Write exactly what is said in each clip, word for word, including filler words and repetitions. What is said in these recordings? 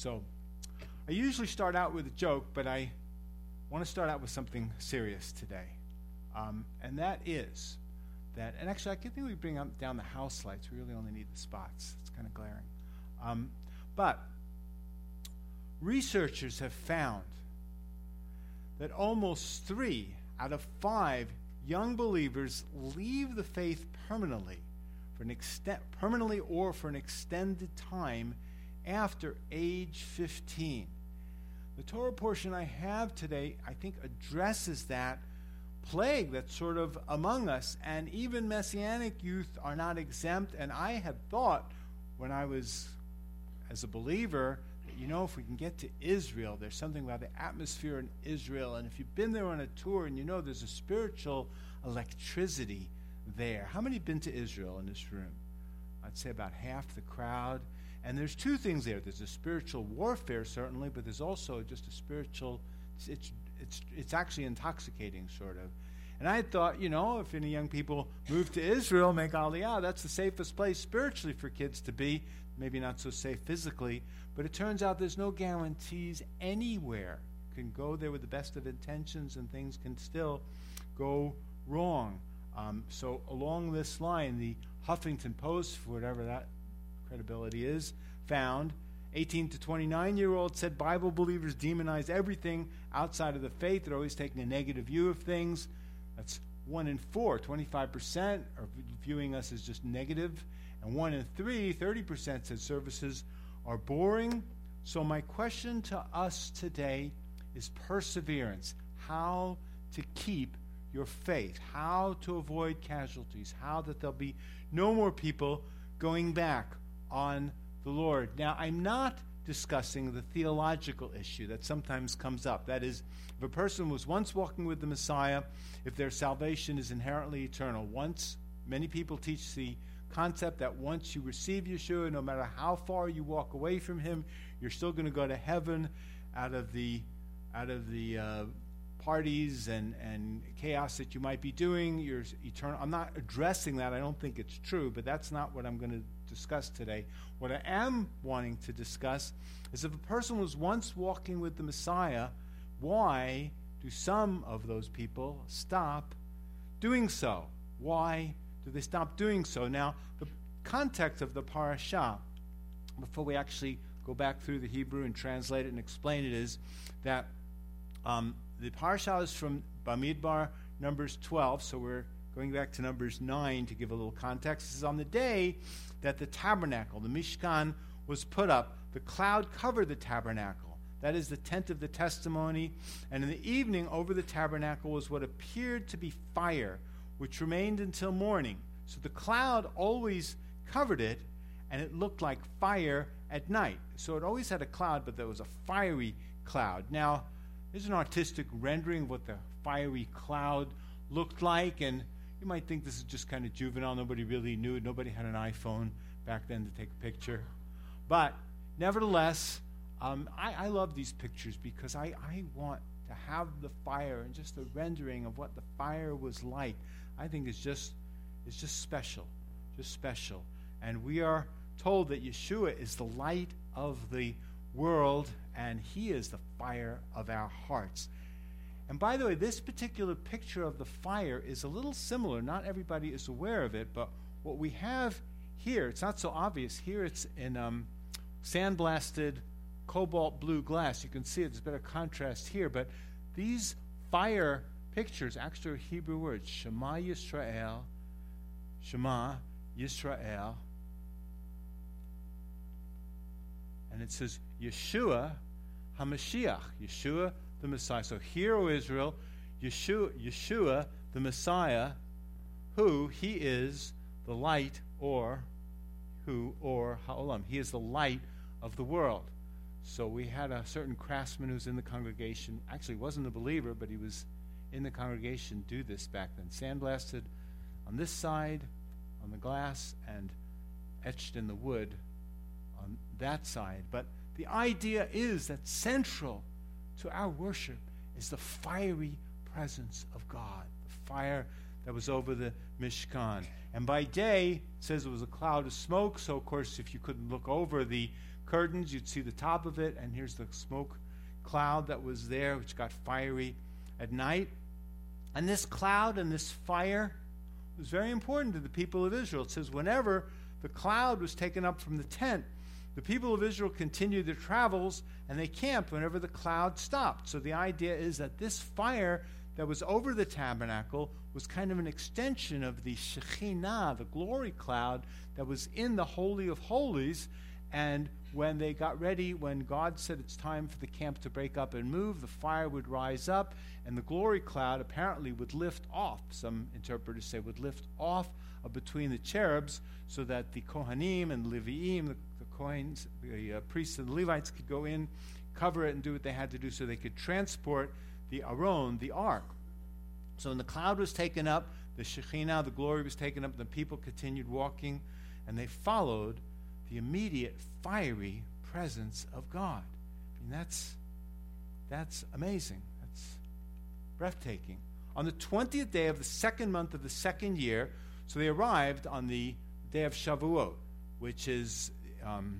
So I usually start out with a joke, but I want to start out with something serious today. Um, and that is that, and actually I think we bring up, down the house lights. We really only need the spots. It's kind of glaring. Um, but researchers have found that almost three out of five young believers leave the faith permanently, for an extent, permanently or for an extended time after age fifteen. The Torah portion I have today, I think, addresses that plague that's sort of among us, and even Messianic youth are not exempt. And I had thought when I was, as a believer, that, you know, if we can get to Israel, there's something about the atmosphere in Israel, and if you've been there on a tour and you know there's a spiritual electricity there. How many have been to Israel in this room? I'd say about half the crowd. And there's two things there. There's a spiritual warfare, certainly, but there's also just a spiritual, it's it's it's actually intoxicating, sort of. And I thought, you know, if any young people move to Israel, make Aliyah, that's the safest place spiritually for kids to be. Maybe not so safe physically, but it turns out there's no guarantees anywhere. You can go there with the best of intentions and things can still go wrong. Um, so along this line, the Huffington Post, for whatever that credibility is, found eighteen to twenty-nine-year-olds said Bible believers demonize everything outside of the faith. They're always taking a negative view of things. That's one in four, twenty-five percent, are viewing us as just negative. And one in three, thirty percent, said services are boring. So my question to us today is perseverance. How to keep your faith. How to avoid casualties. How that there'll be no more people going back on the Lord. Now, I'm not discussing the theological issue that sometimes comes up. That is, if a person was once walking with the Messiah, if their salvation is inherently eternal. Once, many people teach the concept that once you receive Yeshua, no matter how far you walk away from him, you're still going to go to heaven out of the out of the uh, parties and, and chaos that you might be doing. You're eternal. I'm not addressing that. I don't think it's true, but that's not what I'm going to discuss today. What I am wanting to discuss is if a person was once walking with the Messiah, why do some of those people stop doing so? Why do they stop doing so? Now, the context of the parashah, before we actually go back through the Hebrew and translate it and explain it, is that um, the parashah is from Bamidbar, Numbers twelve, so we're going back to Numbers nine to give a little context. This is on the day that the tabernacle, the Mishkan, was put up. The cloud covered the tabernacle. That is the tent of the testimony. And in the evening, over the tabernacle was what appeared to be fire, which remained until morning. So the cloud always covered it, and it looked like fire at night. So it always had a cloud, but there was a fiery cloud. Now, there's an artistic rendering of what the fiery cloud looked like, and you might think this is just kind of juvenile. Nobody really knew. Nobody had an iPhone back then to take a picture. But nevertheless, um, I, I love these pictures because I, I want to have the fire and just the rendering of what the fire was like. I think it's just it's just special, just special. And we are told that Yeshua is the light of the world, and he is the fire of our hearts. And by the way, this particular picture of the fire is a little similar. Not everybody is aware of it, but what we have here, it's not so obvious. Here it's in um, sandblasted cobalt blue glass. You can see it. There's better contrast here. But these fire pictures actually are Hebrew words. Shema Yisrael, Shema Yisrael. And it says Yeshua HaMashiach, Yeshua the Messiah. So hear, O Israel, Yeshua, Yeshua the Messiah, who he is the light, or who, or Ha'olam. He is the light of the world. So we had a certain craftsman who's in the congregation, actually wasn't a believer, but he was in the congregation, do this back then. Sandblasted on this side, on the glass, and etched in the wood on that side. But the idea is that central to our worship is the fiery presence of God, the fire that was over the Mishkan. And by day, it says it was a cloud of smoke, so of course if you couldn't look over the curtains. You'd see the top of it, and here's the smoke cloud that was there, which got fiery at night. And this cloud and this fire was very important to the people of Israel. It says whenever the cloud was taken up from the tent, the people of Israel continued their travels, and they camped whenever the cloud stopped. So the idea is that this fire that was over the tabernacle was kind of an extension of the Shekhinah, the glory cloud that was in the Holy of Holies. And when they got ready, when God said it's time for the camp to break up and move, the fire would rise up, and the glory cloud apparently would lift off. Some interpreters say would lift off uh, between the cherubs, so that the Kohanim and Leviim, the, the Kohanes, the uh, priests and the Levites could go in, cover it, and do what they had to do so they could transport the Aron, the ark. So when the cloud was taken up, the Shekhinah, the glory was taken up, and the people continued walking, and they followed the immediate fiery presence of God. I mean, that's that's amazing. That's breathtaking. On the twentieth day of the second month of the second year, so they arrived on the day of Shavuot, which is um,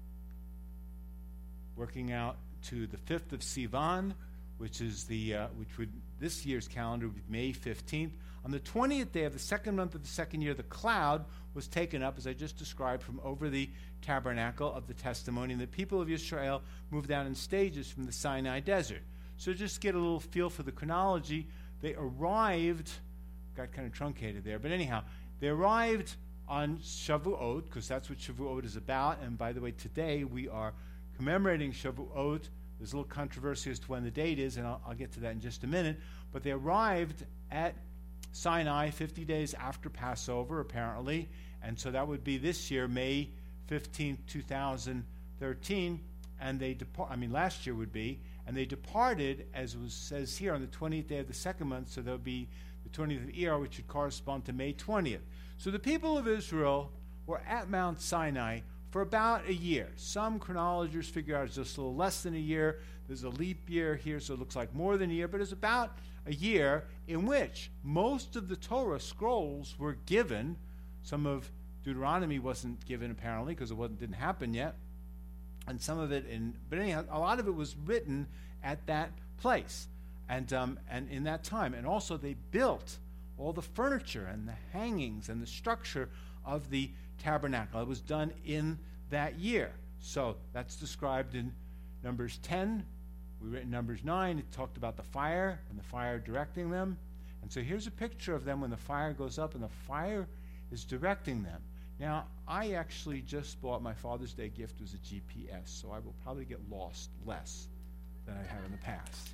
working out to the fifth of Sivan, which is the uh, which would this year's calendar would be May fifteenth. On the twentieth day of the second month of the second year, the cloud was taken up, as I just described, from over the tabernacle of the testimony, and the people of Israel moved down in stages from the Sinai desert. So just to get a little feel for the chronology, they arrived, got kind of truncated there, but anyhow, they arrived on Shavuot, because that's what Shavuot is about, and by the way, today we are commemorating Shavuot. There's a little controversy as to when the date is, and I'll, I'll get to that in just a minute, but they arrived at Sinai fifty days after Passover, apparently, and so that would be this year, May fifteenth, two thousand thirteen, and they depart. I mean, last year would be, and they departed, as was says here, on the twentieth day of the second month, so that would be the twentieth of Iyar, which would correspond to May twentieth. So the people of Israel were at Mount Sinai for about a year. Some chronologers figure out it's just a little less than a year. There's a leap year here, so it looks like more than a year, but it's about a year in which most of the Torah scrolls were given. Some of Deuteronomy wasn't given, apparently, because it wasn't, didn't happen yet. And some of it, in, but anyhow, a lot of it was written at that place and um, and in that time. And also they built all the furniture and the hangings and the structure of the tabernacle. It was done in that year. So that's described in Numbers ten. We read in Numbers nine. It talked about the fire and the fire directing them. And so here's a picture of them when the fire goes up and the fire is directing them. Now, I actually just bought my Father's Day gift was a G P S, so I will probably get lost less than I have in the past.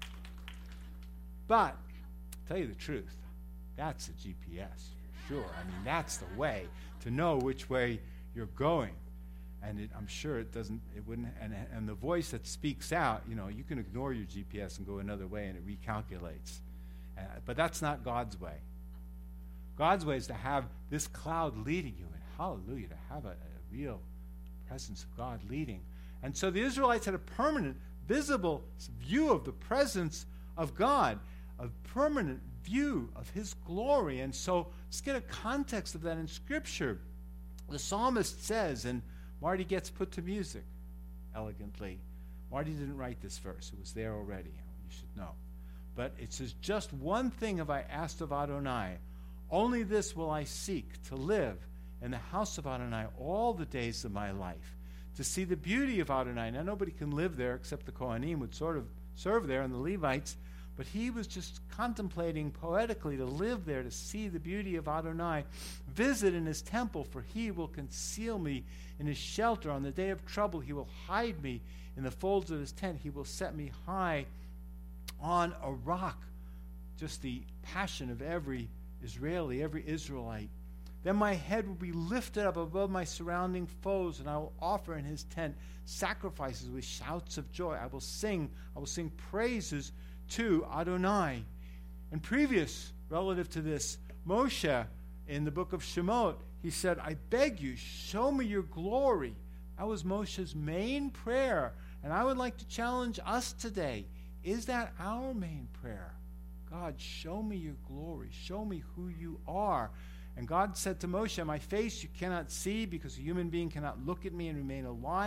But, to tell you the truth, that's a G P S for sure. I mean, that's the way to know which way you're going. And it, I'm sure it doesn't, it wouldn't, and, and the voice that speaks out, you know, you can ignore your G P S and go another way and it recalculates. Uh, but that's not God's way. God's way is to have this cloud leading you, and hallelujah, to have a, a real presence of God leading. And so the Israelites had a permanent, visible view of the presence of God, a permanent view of his glory. And so let's get a context of that in Scripture. The psalmist says, and Marty gets put to music elegantly. Marty didn't write this verse. It was there already. You should know. But it says, just one thing have I asked of Adonai. Only this will I seek, to live in the house of Adonai all the days of my life, to see the beauty of Adonai. Now, nobody can live there except the Kohanim would sort of serve there and the Levites, but he was just contemplating poetically to live there, to see the beauty of Adonai, visit in his temple, for he will conceal me in his shelter. On the day of trouble, he will hide me in the folds of his tent. He will set me high on a rock. Just the passion of every Israeli, every Israelite. Then my head will be lifted up above my surrounding foes, and I will offer in his tent sacrifices with shouts of joy. I will sing, I will sing praises to Adonai. And previous, relative to this, Moshe, in the book of Shemot, he said, I beg you, show me your glory. That was Moshe's main prayer. And I would like to challenge us today. Is that our main prayer? God, show me your glory. Show me who you are. And God said to Moshe, my face you cannot see, because a human being cannot look at me and remain alive.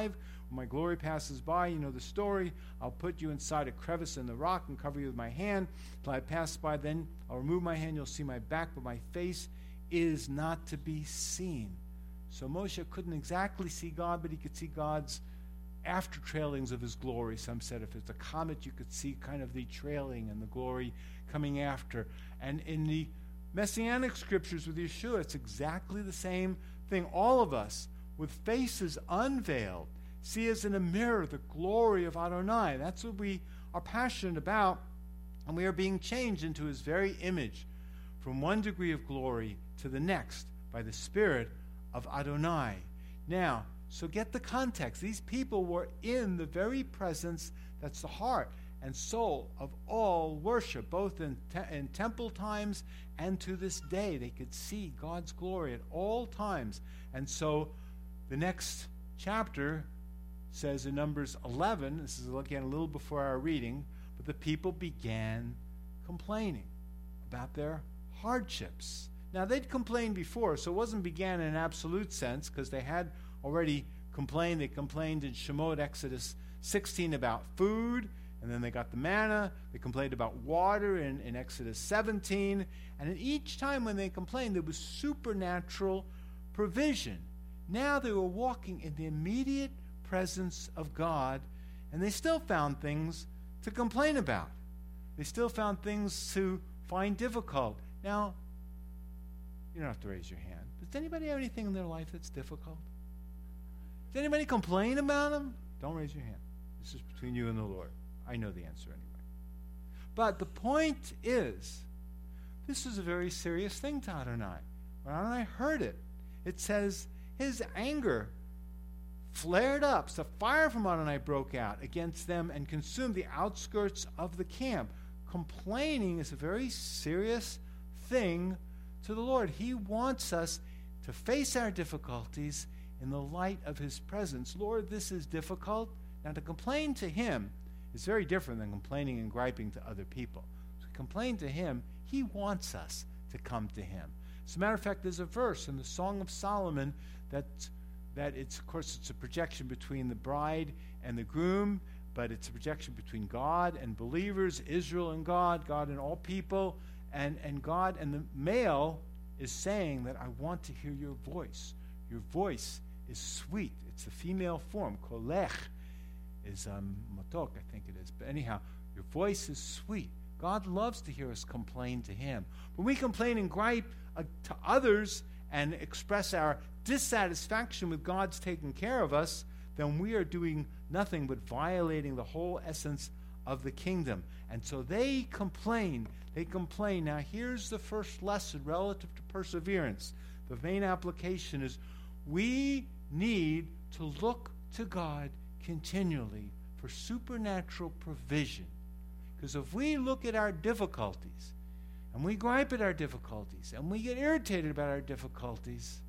When my glory passes by, you know the story. I'll put you inside a crevice in the rock and cover you with my hand. Till I pass by, then I'll remove my hand. You'll see my back, but my face is not to be seen. So Moshe couldn't exactly see God, but he could see God's after trailings of his glory. Some said if it's a comet, you could see kind of the trailing and the glory coming after. And in the Messianic scriptures with Yeshua, it's exactly the same thing. All of us, with faces unveiled, see as in a mirror the glory of Adonai. That's what we are passionate about, and we are being changed into his very image from one degree of glory to the next by the Spirit of Adonai. Now, so get the context. These people were in the very presence that's the heart and soul of all worship, both in, te- in temple times and to this day. They could see God's glory at all times. And so the next chapter says in Numbers eleven, this is again a little before our reading, but the people began complaining about their hardships. Now, they'd complained before, so it wasn't began in an absolute sense, because they had already complained. They complained in Shemot, Exodus sixteen, about food, and then they got the manna. They complained about water in, in Exodus seventeen. And in each time when they complained, there was supernatural provision. Now they were walking in the immediate presence of God, and they still found things to complain about. They still found things to find difficult. Now, you don't have to raise your hand. Does anybody have anything in their life that's difficult? Does anybody complain about them? Don't raise your hand. This is between you and the Lord. I know the answer anyway. But the point is, this is a very serious thing to Adonai. When Adonai heard it, it says his anger flared up. So fire from Adonai broke out against them and consumed the outskirts of the camp. Complaining is a very serious thing to the Lord. He wants us to face our difficulties in the light of his presence. Lord, this is difficult. Now, to complain to him is very different than complaining and griping to other people. To complain to him, he wants us to come to him. As a matter of fact, there's a verse in the Song of Solomon that, that it's, of course, it's a projection between the bride and the groom, but it's a projection between God and believers, Israel and God, God and all people, and, and God and the male is saying that I want to hear your voice. Your voice is sweet. It's the female form. Kolech is um, motok, I think it is. But anyhow, your voice is sweet. God loves to hear us complain to him. When we complain and gripe uh, to others and express our dissatisfaction with God's taking care of us, then we are doing nothing but violating the whole essence of the kingdom. And so they complain. They complain. Now, here's the first lesson relative to perseverance. The main application is we need to look to God continually for supernatural provision. Because if we look at our difficulties, and we gripe at our difficulties, and we get irritated about our difficulties,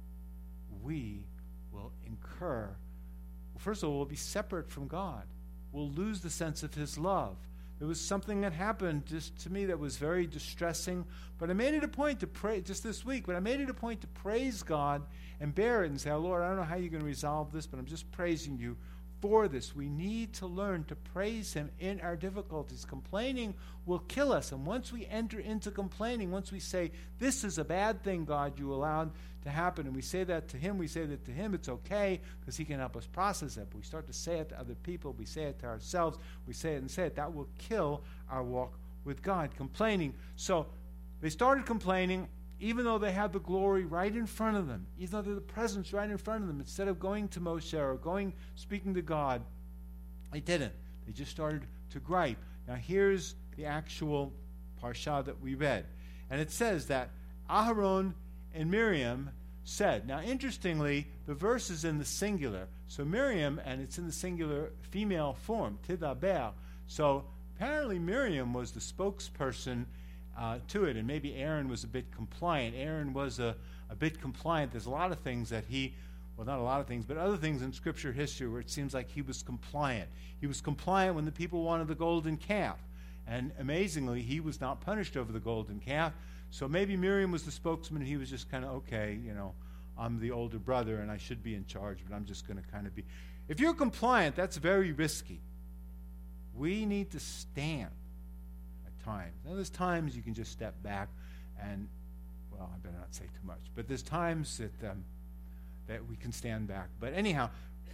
we will incur, well, first of all, we'll be separate from God. We'll lose the sense of his love. There was something that happened just to me that was very distressing, but I made it a point to pray, just this week, but I made it a point to praise God and bear it and say, oh, Lord, I don't know how you're going to resolve this, but I'm just praising you for this. We need to learn to praise him in our difficulties. Complaining will kill us, and once we enter into complaining, once we say, this is a bad thing, God, you allowed to happen, and we say that to him, we say that to him, it's okay, because he can help us process it. But we start to say it to other people, we say it to ourselves, we say it and say it, that will kill our walk with God. Complaining. So they started complaining, even though they had the glory right in front of them, even though they had the presence right in front of them. Instead of going to Moshe or going speaking to God, they didn't. They just started to gripe. Now here's the actual parsha that we read. And it says that Aharon and Miriam said. Now interestingly, the verse is in the singular. So Miriam, and it's in the singular female form, Tidaber. So apparently Miriam was the spokesperson Uh, to it, and maybe Aaron was a bit compliant. Aaron was a, a bit compliant. There's a lot of things that he, well, not a lot of things, but other things in Scripture history where it seems like he was compliant. He was compliant when the people wanted the golden calf, and amazingly, he was not punished over the golden calf. So maybe Miriam was the spokesman, and he was just kind of, okay, you know, I'm the older brother, and I should be in charge, but I'm just going to kind of be. If you're compliant, that's very risky. We need to stand at times. Now, there's times you can just step back and, well, I better not say too much, but there's times that um, that we can stand back. But anyhow,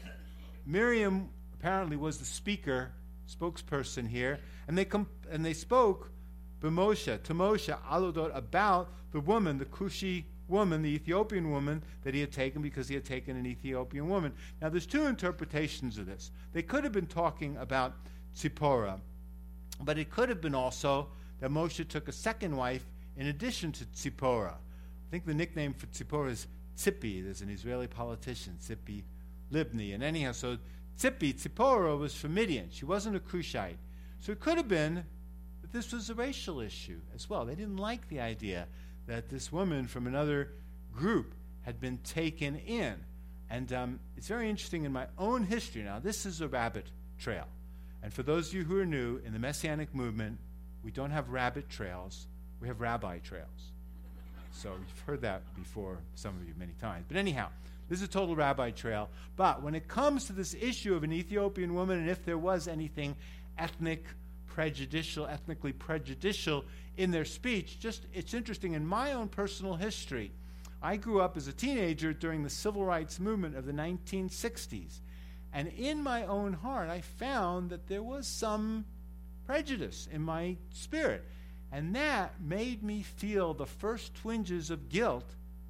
Miriam apparently was the speaker, spokesperson here, and they com- and they spoke b'Moshe, to Moshe, alodot, about the woman, the Cushi woman, the Ethiopian woman that he had taken because he had taken an Ethiopian woman. Now, there's two interpretations of this. They could have been talking about Tzipporah, but it could have been also that Moshe took a second wife in addition to Tzipporah. I think the nickname for Tzipporah is Tzippi. There's an Israeli politician, Tzippi Livni. And anyhow, so Tzippi, Tzipporah, was from Midian. She wasn't a Cushite. So it could have been that this was a racial issue as well. They didn't like the idea that this woman from another group had been taken in. And um, it's very interesting in my own history. Now, this is a rabbit trail. And for those of you who are new, in the Messianic movement, we don't have rabbit trails. We have rabbi trails. So you've heard that before, some of you, many times. But anyhow, this is a total rabbi trail. But when it comes to this issue of an Ethiopian woman, and if there was anything ethnic prejudicial, ethnically prejudicial in their speech, just it's interesting. In my own personal history, I grew up as a teenager during the civil rights movement of the nineteen sixties. And in my own heart, I found that there was some prejudice in my spirit. And that made me feel the first twinges of guilt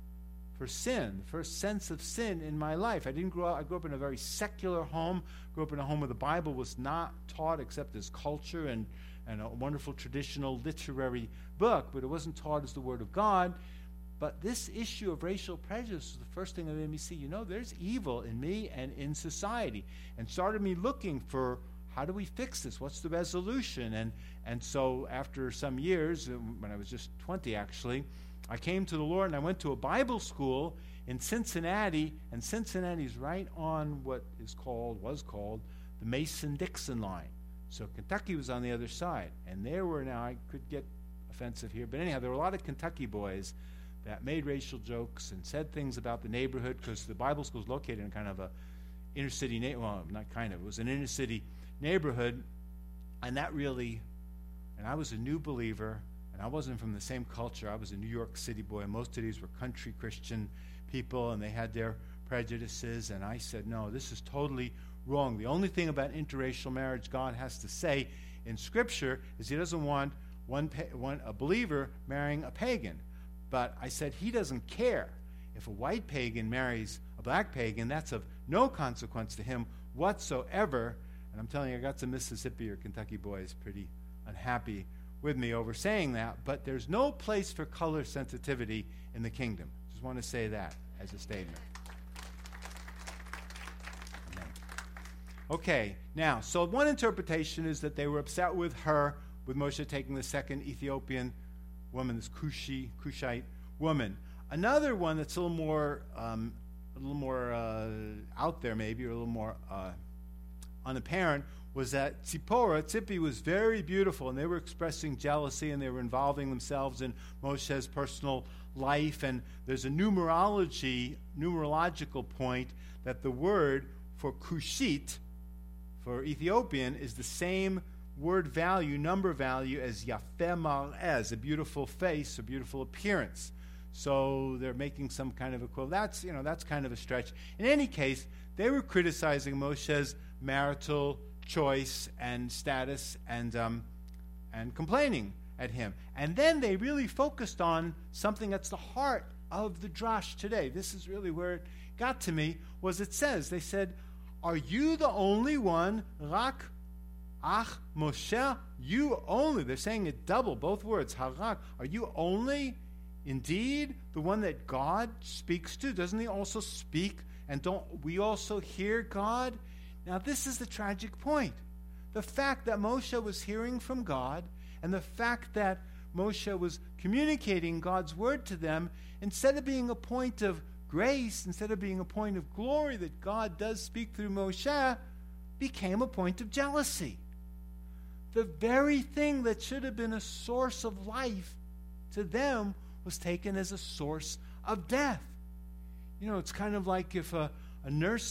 for sin, the first sense of sin in my life. I didn't grow up, I grew up in a very secular home, grew up in a home where the Bible was not taught except as culture and, and a wonderful traditional literary book, but it wasn't taught as the Word of God. But this issue of racial prejudice was the first thing that made me see, you know, there's evil in me and in society, and started me looking for, how do we fix this? What's the resolution? And and so after some years, when I was just twenty actually, I came to the Lord and I went to a Bible school in Cincinnati, and Cincinnati's right on what is called, was called, the Mason-Dixon line. So Kentucky was on the other side. And there were, now I could get offensive here, but anyhow, there were a lot of Kentucky boys that made racial jokes and said things about the neighborhood, because the Bible school is located in kind of a inner city, na- well, not kind of, it was an inner city neighborhood, and that really, and I was a new believer, and I wasn't from the same culture. I was a New York City boy, and most of these were country Christian people, and they had their prejudices, and I said, no, this is totally wrong. The only thing about interracial marriage God has to say in Scripture is he doesn't want one, pa- one a believer marrying a pagan. But I said he doesn't care. If a white pagan marries a black pagan, that's of no consequence to him whatsoever. And I'm telling you, I got some Mississippi or Kentucky boys pretty unhappy with me over saying that. But there's no place for color sensitivity in the kingdom. Just want to say that as a statement. Amen. Okay, now, so one interpretation is that they were upset with her, with Moshe taking the second Ethiopian woman, this Cushi, Cushite woman. Another one that's a little more, um, a little more uh, out there, maybe, or a little more uh, unapparent, was that Tzipporah, Tzippi, was very beautiful, and they were expressing jealousy, and they were involving themselves in Moshe's personal life. And there's a numerology, numerological point that the word for Cushite, for Ethiopian, is the same word value, number value, as Yafeh Mar'ez, a beautiful face, a beautiful appearance. So they're making some kind of equivalent. That's, you know, that's kind of a stretch. In any case, they were criticizing Moshe's marital choice and status, and um, and complaining at him. And then they really focused on something that's the heart of the drash today. This is really where it got to me, was it says, they said, are you the only one, Rak Ach, Moshe, you only, they're saying it double, both words, Harak, are you only indeed the one that God speaks to? Doesn't he also speak, and don't we also hear God? Now this is the tragic point. The fact that Moshe was hearing from God, and the fact that Moshe was communicating God's word to them, instead of being a point of grace, instead of being a point of glory that God does speak through Moshe, became a point of jealousy. The very thing that should have been a source of life to them was taken as a source of death. You know, it's kind of like if a, a nursing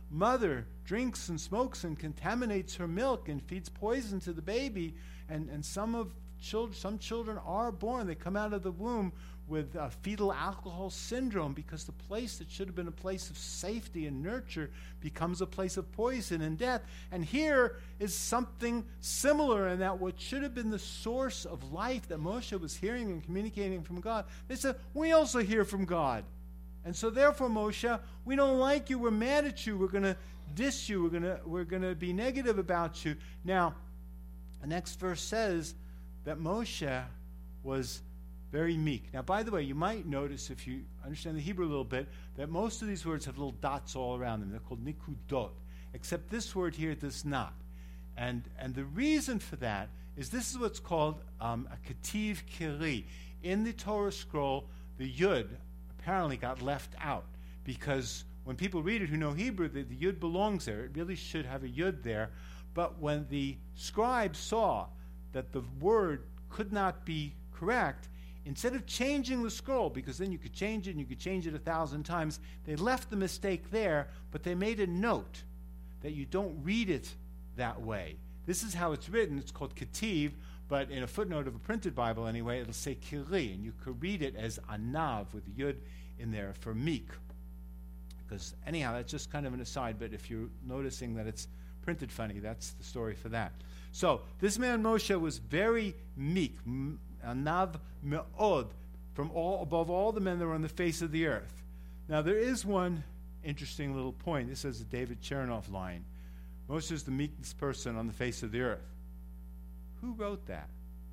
mother drinks and smokes and contaminates her milk and feeds poison to the baby, and, and some of children, some children are born, they come out of the womb with uh, fetal alcohol syndrome, because the place that should have been a place of safety and nurture becomes a place of poison and death. And here is something similar, in that what should have been the source of life that Moshe was hearing and communicating from God, they said, we also hear from God. And so therefore, Moshe, we don't like you, we're mad at you, we're going to diss you, we're going to we're going to be negative about you. Now, the next verse says that Moshe was very meek. Now, by the way, you might notice, if you understand the Hebrew a little bit, that most of these words have little dots all around them. They're called nikudot, except this word here does not. And and the reason for that is this is what's called um, a ketiv kiri. In the Torah scroll, the yud apparently got left out, because when people read it who know Hebrew, the, the yud belongs there. It really should have a yud there. But when the scribe saw that the word could not be correct, instead of changing the scroll, because then you could change it and you could change it a thousand times, they left the mistake there, but they made a note that you don't read it that way. This is how it's written. It's called ketiv, but in a footnote of a printed Bible anyway, it'll say kiri, and you could read it as anav with the yud in there for meek. Because anyhow, that's just kind of an aside, but if you're noticing that it's printed funny, that's the story for that. So this man Moshe was very meek, anav me'od, from all above all the men that were on the face of the earth. Now there is one interesting little point. This is a David Chernoff line. Moshe is the meekest person on the face of the earth. Who wrote that?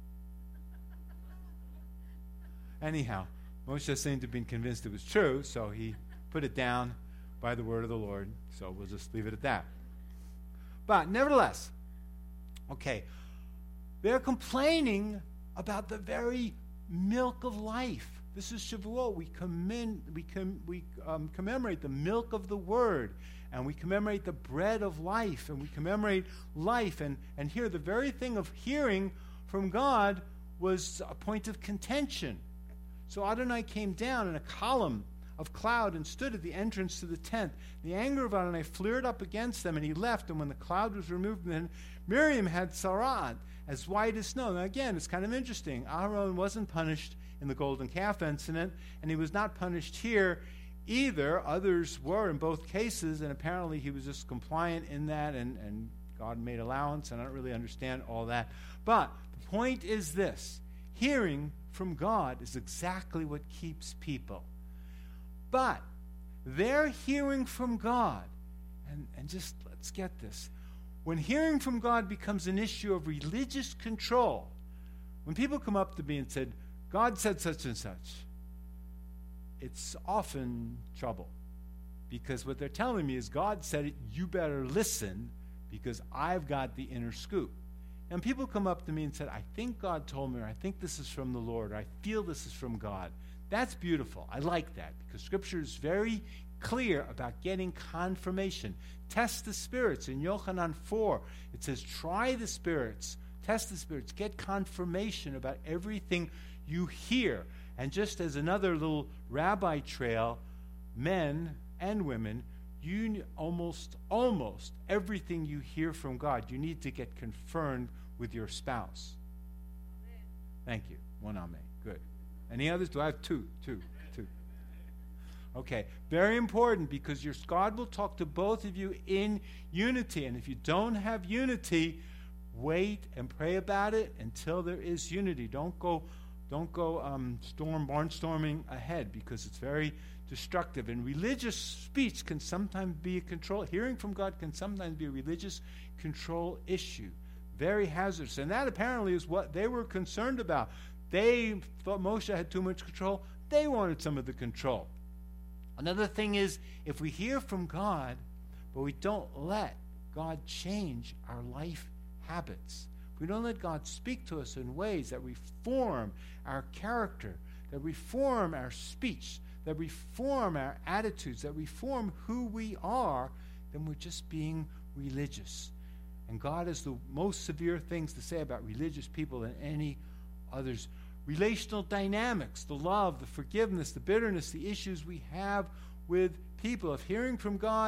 Anyhow, Moshe seemed to have been convinced it was true, so he put it down by the word of the Lord. So we'll just leave it at that. But nevertheless, okay, they're complaining about the very milk of life. This is Shavuot. We commend, we com, we um, commemorate the milk of the word, and we commemorate the bread of life, and we commemorate life. And, and here, the very thing of hearing from God was a point of contention. So Adonai came down in a column of cloud and stood at the entrance to the tent. The anger of Adonai flared up against them, and he left. And when the cloud was removed, then Miriam had sara'at, as white as snow. Now again, it's kind of interesting. Aaron wasn't punished in the golden calf incident, and he was not punished here either. Others were in both cases, and apparently he was just compliant in that, and, and God made allowance, and I don't really understand all that. But the point is this: hearing from God is exactly what keeps people. But their hearing from God, and, and just let's get this, when hearing from God becomes an issue of religious control, when people come up to me and said, God said such and such, it's often trouble. Because what they're telling me is, God said it, you better listen, because I've got the inner scoop. And people come up to me and said, I think God told me, or I think this is from the Lord, or I feel this is from God. That's beautiful. I like that, because Scripture is very clear about getting confirmation. Test the spirits. In Yochanan four, it says, try the spirits, test the spirits, get confirmation about everything you hear. And just as another little rabbi trail, men and women, you almost, almost everything you hear from God, you need to get confirmed with your spouse. Amen. Thank you. One amen. Good. Any others? Do I have two? Two. Two. Okay. Very important, because your God will talk to both of you in unity. And if you don't have unity, wait and pray about it until there is unity. Don't go Don't go um, storm, barnstorming ahead, because it's very destructive. And religious speech can sometimes be a control. Hearing from God can sometimes be a religious control issue. Very hazardous. And that apparently is what they were concerned about. They thought Moshe had too much control. They wanted some of the control. Another thing is, if we hear from God, but we don't let God change our life habits, if we don't let God speak to us in ways that reform our character, that reform our speech, that reform our attitudes, that reform who we are, then we're just being religious. And God has the most severe things to say about religious people than any others. Relational dynamics, the love, the forgiveness, the bitterness, the issues we have with people. If hearing from God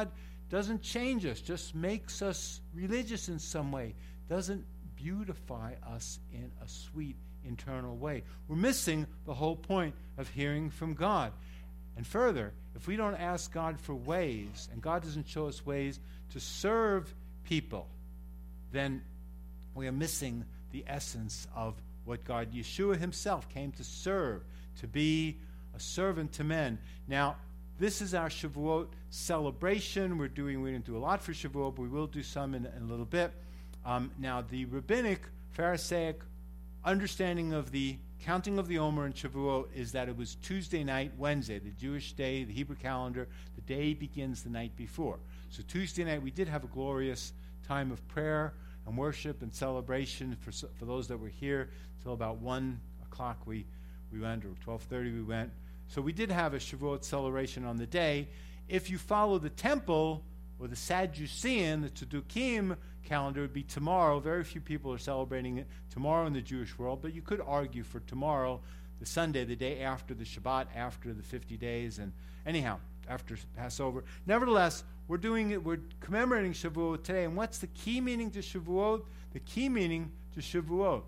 doesn't change us, just makes us religious in some way, doesn't beautify us in a sweet internal way. We're missing the whole point of hearing from God. And further, if we don't ask God for ways, and God doesn't show us ways to serve people, then we are missing the essence of what God, Yeshua himself, came to serve, to be a servant to men. Now, this is our Shavuot celebration. We're doing, we didn't do a lot for Shavuot, but we will do some in, in a little bit. Um, now, the rabbinic, Pharisaic understanding of the counting of the Omer in Shavuot is that it was Tuesday night, Wednesday, the Jewish day, the Hebrew calendar. The day begins the night before. So Tuesday night, we did have a glorious time of prayer and worship and celebration for for those that were here till about one o'clock we, we went, or twelve thirty we went. So we did have a Shavuot celebration on the day. If you follow the temple, or the Sadducean, the Tzedukim calendar, would be tomorrow. Very few people are celebrating it tomorrow in the Jewish world, but you could argue for tomorrow, the Sunday, the day after the Shabbat, after the fifty days, and anyhow, after Passover. Nevertheless, we're doing it, we're commemorating Shavuot today, and what's the key meaning to Shavuot? The key meaning to Shavuot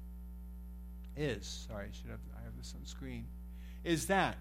is, sorry, I should have, I have this on screen, is that,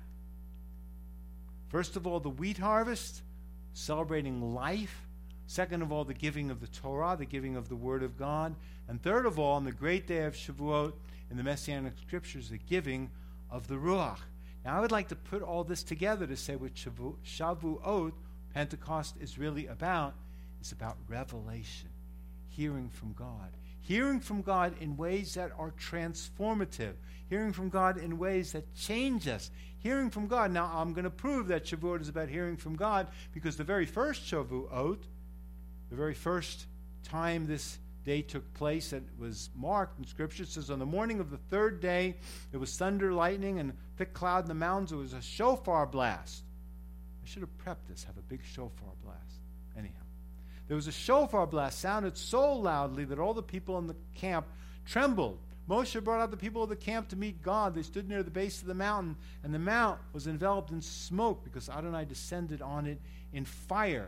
first of all, the wheat harvest, celebrating life. Second of all, the giving of the Torah, the giving of the Word of God. And third of all, on the great day of Shavuot in the Messianic Scriptures, the giving of the Ruach. Now, I would like to put all this together to say what Shavu, Shavuot, Pentecost, is really about. It's about revelation, hearing from God. Hearing from God in ways that are transformative. Hearing from God in ways that change us. Hearing from God. Now, I'm going to prove that Shavuot is about hearing from God because the very first Shavuot, the very first time this day took place that was marked in Scripture, says on the morning of the third day, there was thunder, lightning, and thick cloud in the mountains. It was a shofar blast. I should have prepped this, have a big shofar blast. Anyhow. There was a shofar blast, sounded so loudly that all the people in the camp trembled. Moshe brought out the people of the camp to meet God. They stood near the base of the mountain, and the mount was enveloped in smoke because Adonai descended on it in fire.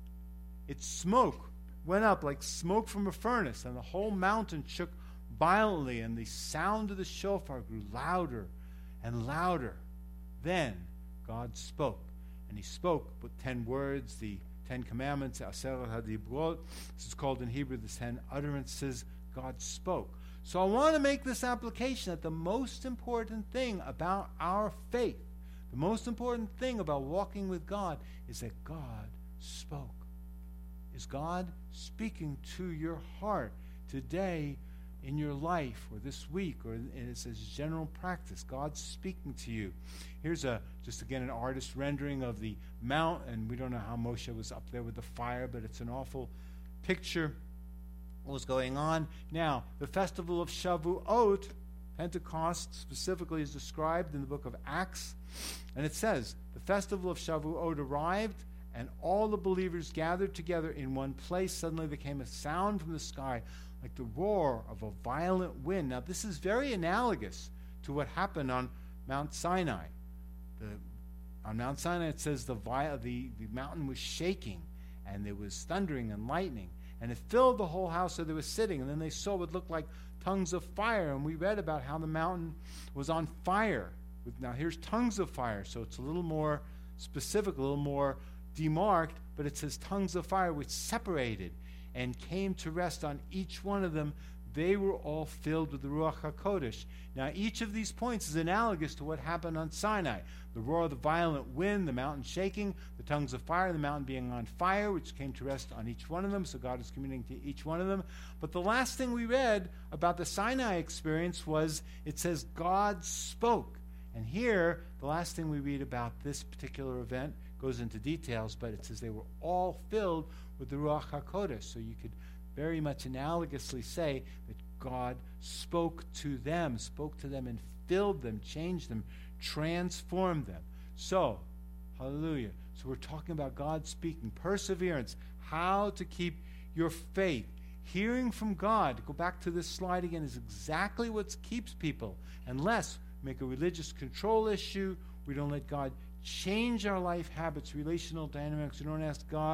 Its smoke went up like smoke from a furnace, and the whole mountain shook violently, and the sound of the shofar grew louder and louder. Then God spoke, and he spoke with ten words, the Ten Commandments, Aseret HaDibrot. This is called in Hebrew the Ten Utterances. God spoke. So I want to make this application that the most important thing about our faith, the most important thing about walking with God, is that God spoke. Is God speaking to your heart today in your life or this week or as a general practice? God's speaking to you. Here's a just again an artist rendering of the mount, and we don't know how Moshe was up there with the fire, but it's an awful picture what was going on. Now, the festival of Shavuot, Pentecost specifically, is described in the book of Acts, and it says, the festival of Shavuot arrived, and all the believers gathered together in one place. Suddenly there came a sound from the sky like the roar of a violent wind. Now, this is very analogous to what happened on Mount Sinai. The, on Mount Sinai, it says the, vi- the, the mountain was shaking, and there was thundering and lightning, and it filled the whole house where they were sitting. And then they saw what looked like tongues of fire, and we read about how the mountain was on fire. Now, here's tongues of fire, so it's a little more specific, a little more demarked, but it says tongues of fire which separated and came to rest on each one of them. They were all filled with the Ruach HaKodesh. Now, each of these points is analogous to what happened on Sinai. The roar of the violent wind, the mountain shaking, the tongues of fire, the mountain being on fire, which came to rest on each one of them. So God is communicating to each one of them. But the last thing we read about the Sinai experience was, it says God spoke. And here, the last thing we read about this particular event goes into details, but it says they were all filled with the Ruach HaKodesh. So you could very much analogously say that God spoke to them, spoke to them and filled them, changed them, transformed them. So, hallelujah. So we're talking about God speaking, perseverance, how to keep your faith. Hearing from God, go back to this slide again, is exactly what keeps people. Unless we make a religious control issue, we don't let God change our life habits, relational dynamics. We don't ask God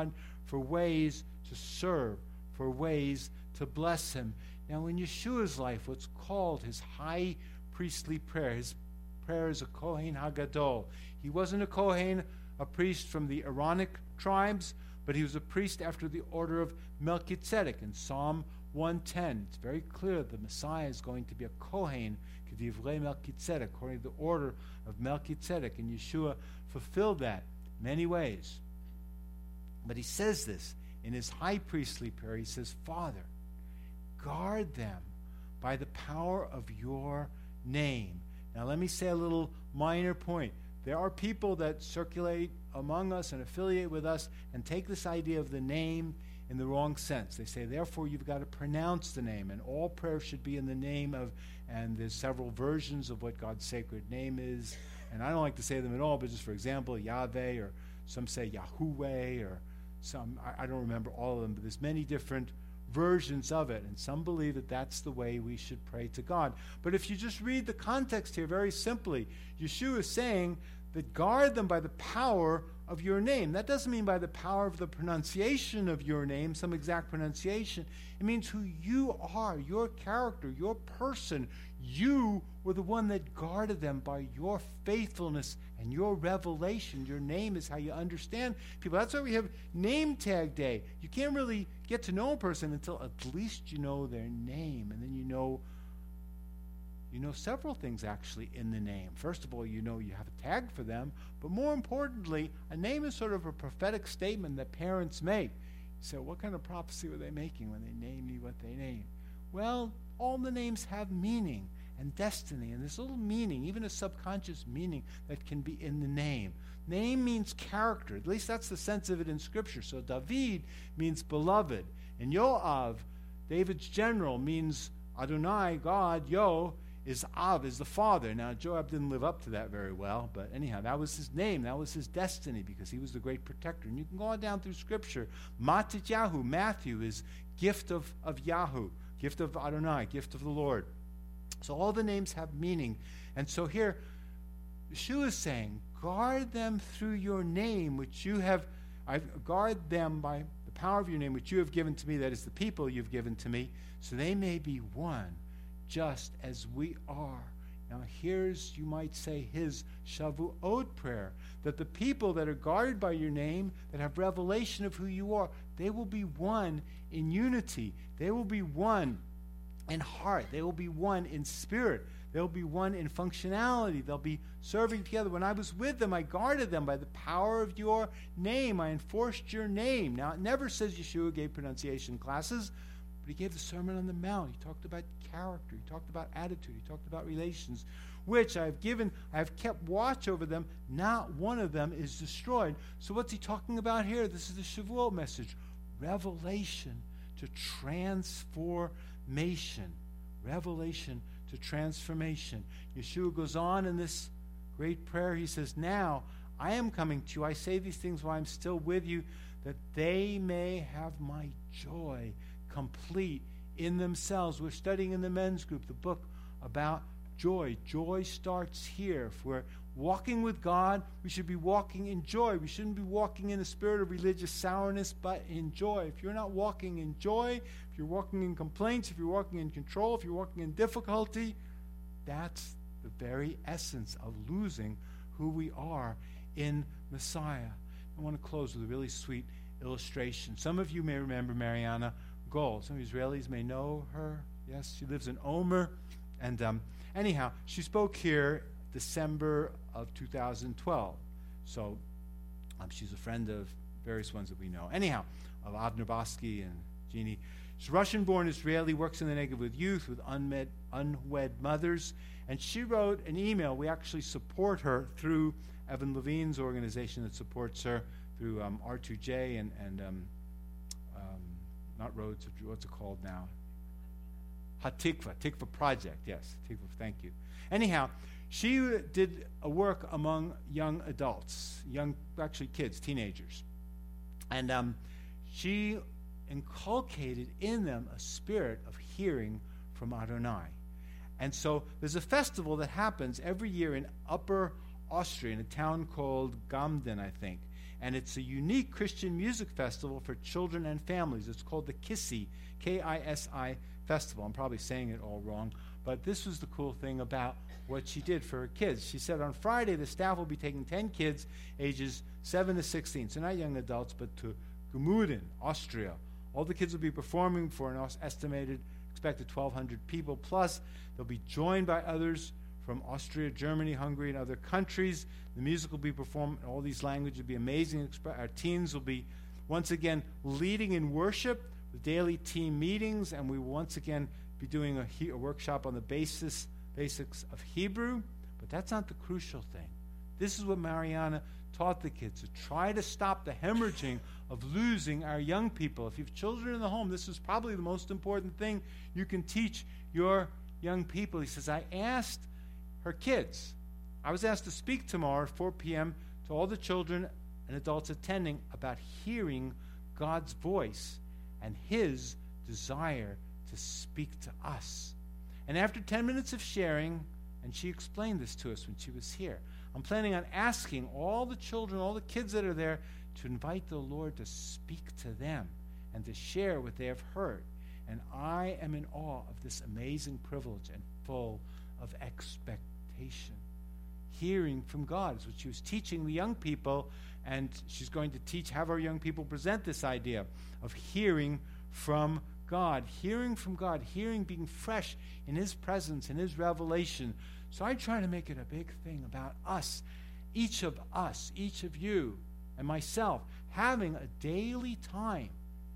for ways to serve, for ways to bless him. Now, in Yeshua's life, what's called his high priestly prayer, his prayer is a Kohen Hagadol. He wasn't a Kohen, a priest from the Aaronic tribes, but he was a priest after the order of Melchizedek. In Psalm one ten, it's very clear that the Messiah is going to be a Kohen, K'divrei Melchizedek, according to the order of Melchizedek, and Yeshua fulfilled that in many ways. But he says this in his high priestly prayer. He says, Father, guard them by the power of your name. Now let me say a little minor point. There are people that circulate among us and affiliate with us and take this idea of the name in the wrong sense. They say, therefore, you've got to pronounce the name, and all prayer should be in the name of, and there's several versions of what God's sacred name is. And I don't like to say them at all, but just for example, Yahweh, or some say Yahuwah, or some, I, I don't remember all of them, but there's many different versions of it, and some believe that that's the way we should pray to God. But if you just read the context here very simply, Yeshua is saying that guard them by the power of your name. That doesn't mean by the power of the pronunciation of your name, some exact pronunciation. It means who you are, your character, your person. You were the one that guarded them by your faithfulness and your revelation. Your name is how you understand people. That's why we have name tag day. You can't really get to know a person until at least you know their name, and then you know You know several things actually in the name. First of all, you know you have a tag for them, but more importantly, a name is sort of a prophetic statement that parents make. So what kind of prophecy were they making when they named me what they named? Well, all the names have meaning and destiny, and there's a little meaning, even a subconscious meaning that can be in the name. Name means character. At least that's the sense of it in Scripture. So David means beloved, and Yoav, David's general, means Adonai, God. Yo is Av, is the father. Now, Joab didn't live up to that very well, but anyhow, that was his name. That was his destiny, because he was the great protector. And you can go on down through Scripture. Matityahu, Matthew, is gift of, of Yahu, gift of Adonai, gift of the Lord. So all the names have meaning. And so here, Yeshua is saying, guard them through your name, which you have, I guard them by the power of your name, which you have given to me, that is the people you've given to me, so they may be one, just as we are. Now here's, you might say, his Shavuot prayer, that the people that are guarded by your name, that have revelation of who you are, they will be one in unity. They will be one in heart. They will be one in spirit. They'll be one in functionality. They'll be serving together. When I was with them, I guarded them by the power of your name. I enforced your name. Now, it never says Yeshua gave pronunciation classes, but he gave the Sermon on the Mount. He talked about character. He talked about attitude. He talked about relations, which I have given, I have kept watch over them. Not one of them is destroyed. So what's he talking about here? This is the Shavuot message. Revelation to transformation. Revelation to transformation. Yeshua goes on in this great prayer. He says, now I am coming to you. I say these things while I'm still with you, that they may have my joy complete in themselves. We're studying in the men's group the book about joy. Joy starts here. If we're walking with God, we should be walking in joy. We shouldn't be walking in a spirit of religious sourness, but in joy. If you're not walking in joy, if you're walking in complaints, if you're walking in control, if you're walking in difficulty, that's the very essence of losing who we are in Messiah. I want to close with a really sweet illustration. Some of you may remember Mariana Gold. Some Israelis may know her. Yes, she lives in Omer. And um, anyhow, she spoke here December of two thousand twelve. So um, she's a friend of various ones that we know. Anyhow, of Avner Bosky and Jeannie. She's Russian-born Israeli, works in the Negev with youth, with unmed, unwed mothers. And she wrote an email. We actually support her through Evan Levine's organization that supports her, through um, R two J and, and um, um, not Roads, what's it called now? Hatikva, Tikva Project, yes. Tikva, thank you. Anyhow, she did a work among young adults, young, actually kids, teenagers. And um, she inculcated in them a spirit of hearing from Adonai. And so there's a festival that happens every year in Upper Austria, in a town called Gamden, I think. and it's a unique Christian music festival for children and families. It's called the KISI, K I S I Festival. I'm probably saying it all wrong, but this was the cool thing about what she did for her kids. She said on Friday the staff will be taking ten kids ages seven to sixteen, so not young adults, but to Gmunden, Austria. All the kids will be performing for an estimated expected twelve hundred people, plus they'll be joined by others from Austria, Germany, Hungary, and other countries. The music will be performed in all these languages. It'll be amazing. Our teens will be once again leading in worship with daily team meetings, and we will once again be doing a, he- a workshop on the basis, basics of Hebrew. But that's not the crucial thing. This is what Mariana taught the kids, to try to stop the hemorrhaging of losing our young people. If you have children in the home, this is probably the most important thing you can teach your young people. He says, I asked her kids, I was asked to speak tomorrow at four p.m. to all the children and adults attending about hearing God's voice and his desire to speak to us. And after ten minutes of sharing, and she explained this to us when she was here, I'm planning on asking all the children, all the kids that are there, to invite the Lord to speak to them and to share what they have heard. And I am in awe of this amazing privilege and full of expectation. Hearing from God is what she was teaching the young people, and she's going to teach, have our young people present this idea of hearing from God. Hearing from God, hearing, being fresh in his presence, in his revelation. So I try to make it a big thing about us, each of us, each of you, and myself, having a daily time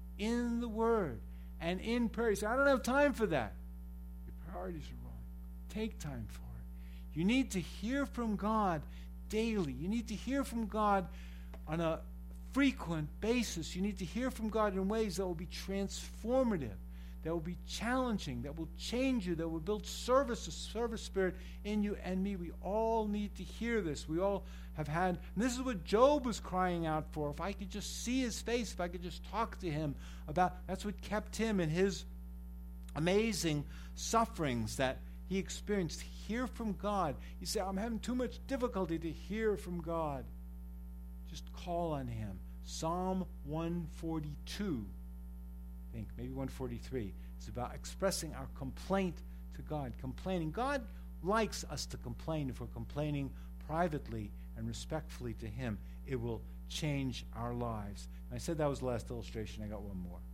in the Word and in prayer. You say, I don't have time for that. Your priorities are wrong. Take time for it. You need to hear from God daily. You need to hear from God on a frequent basis. You need to hear from God in ways that will be transformative, that will be challenging, that will change you, that will build service, a service spirit in you and me. We all need to hear this. We all have had, and this is what Job was crying out for. If I could just see his face, if I could just talk to him about, that's what kept him in his amazing sufferings that he experienced. Hear from God. You say, I'm having too much difficulty to hear from God. Just call on him. Psalm one forty-two, I think, maybe one forty-three. It's about expressing our complaint to God, complaining. God likes us to complain. If we're complaining privately and respectfully to him, it will change our lives. And I said that was the last illustration. I got one more.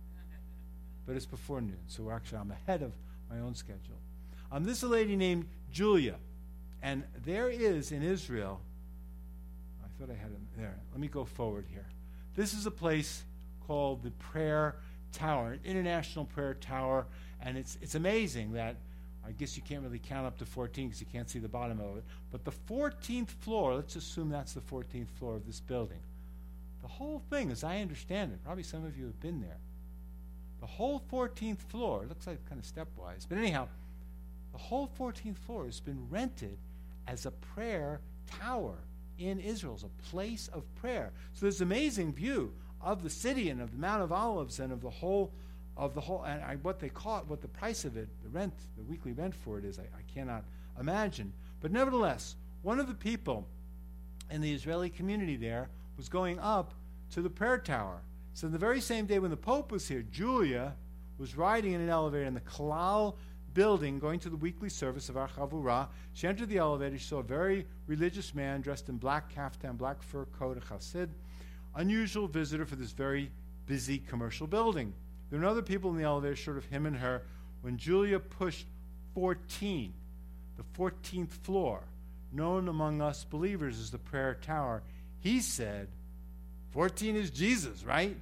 But it's before noon, so actually I'm ahead of my own schedule. Um, this is a lady named Julia, and there is in Israel, I thought I had it there. Let me go forward here. This is a place called the Prayer Tower, an international prayer tower, and it's it's amazing that, I guess you can't really count up to fourteen because you can't see the bottom of it, but the fourteenth floor, let's assume that's the fourteenth floor of this building. The whole thing, as I understand it, probably some of you have been there, the whole fourteenth floor, it looks like kind of stepwise, but anyhow, the whole fourteenth floor has been rented as a prayer tower in Israel, as a place of prayer. So there's an amazing view of the city and of the Mount of Olives and of the whole, of the whole, and I, what they call it, what the price of it, the rent, the weekly rent for it is, I, I cannot imagine. But nevertheless, one of the people in the Israeli community there was going up to the prayer tower. So the very same day when the Pope was here, Julia was riding in an elevator in the Kalal building, going to the weekly service of our Chavurah. She entered the elevator. She saw a very religious man dressed in black kaftan, black fur coat, a chassid, unusual visitor for this very busy commercial building. There were other people in the elevator, short of him and her, when Julia pushed fourteen, the fourteenth floor, known among us believers as the prayer tower. He said, fourteen is Jesus, right?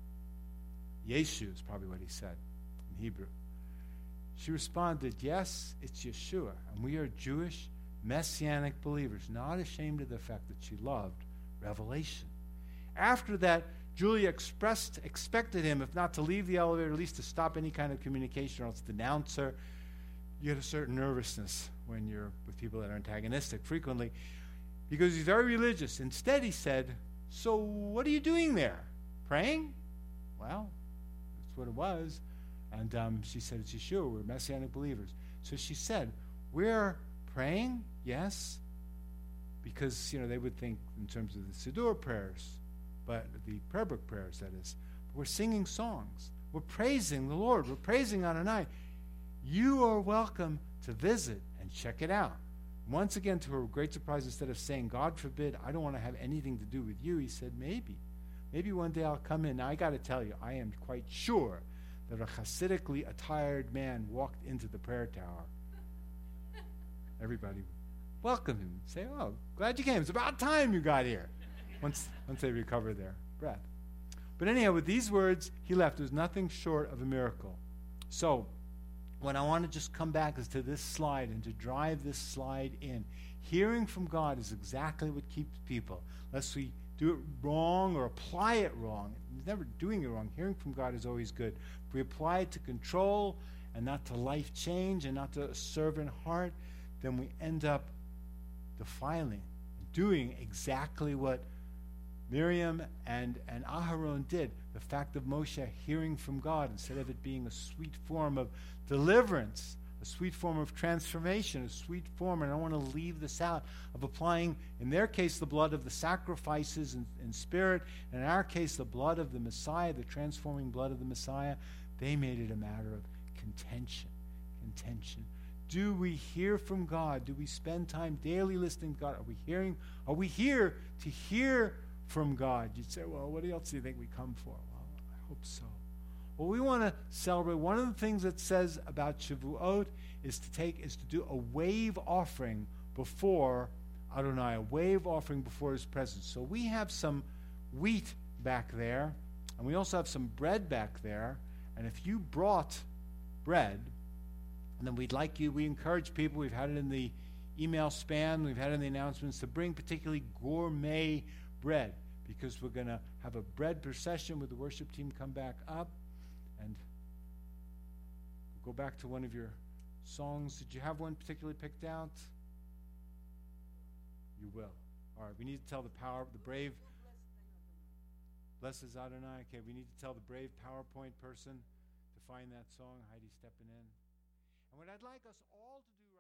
Yeshu is probably what he said in Hebrew. She responded, yes, it's Yeshua, and we are Jewish Messianic believers, not ashamed of the fact that she loved revelation. After that, Julia expressed, expected him, if not to leave the elevator, at least to stop any kind of communication or else to denounce her. You get a certain nervousness when you're with people that are antagonistic frequently, because he's very religious. Instead, he said, so what are you doing there? Praying? Well, that's what it was. And um, she said, it's Yeshua, we're Messianic believers. So she said, we're praying, yes, because, you know, they would think in terms of the Siddur prayers, but the prayer book prayers, that is. We're singing songs. We're praising the Lord. We're praising Adonai. You are welcome to visit and check it out. Once again, to her great surprise, instead of saying, God forbid, I don't want to have anything to do with you, he said, maybe. Maybe one day I'll come in. Now, I got to tell you, I am quite sure that a Hasidically attired man walked into the prayer tower. Everybody would welcome him. Say, oh, glad you came. It's about time you got here. Once, once they recover their breath. But anyhow, with these words, he left. It was nothing short of a miracle. So, what I want to just come back is to this slide and to drive this slide in. Hearing from God is exactly what keeps people. Lest we do it wrong or apply it wrong. Never doing it wrong. Hearing from God is always good. If we apply it to control and not to life change and not to a servant heart, then we end up defiling, doing exactly what Miriam and, and Aharon did. The fact of Moshe hearing from God, instead of it being a sweet form of deliverance, a sweet form of transformation, a sweet form, and I don't want to leave this out, of applying, in their case, the blood of the sacrifices in, in spirit, and in our case, the blood of the Messiah, the transforming blood of the Messiah. They made it a matter of contention. Contention. Do we hear from God? Do we spend time daily listening to God? Are we hearing? Are we here to hear from God? You'd say, well, what else do you think we come for? Well, I hope so. Well, we want to celebrate. One of the things it says about Shavuot is to take is to do a wave offering before Adonai, a wave offering before his presence. So we have some wheat back there, and we also have some bread back there. And if you brought bread, and then we'd like you, we encourage people, we've had it in the email spam, we've had it in the announcements, to bring particularly gourmet bread, because we're going to have a bread procession with the worship team come back up, and we'll go back to one of your songs. Did you have one particularly picked out? You will. All right, we need to tell the power, the brave, blesses Adonai. Okay, we need to tell the brave PowerPoint person to find that song. Heidi stepping in. And what I'd like us all to do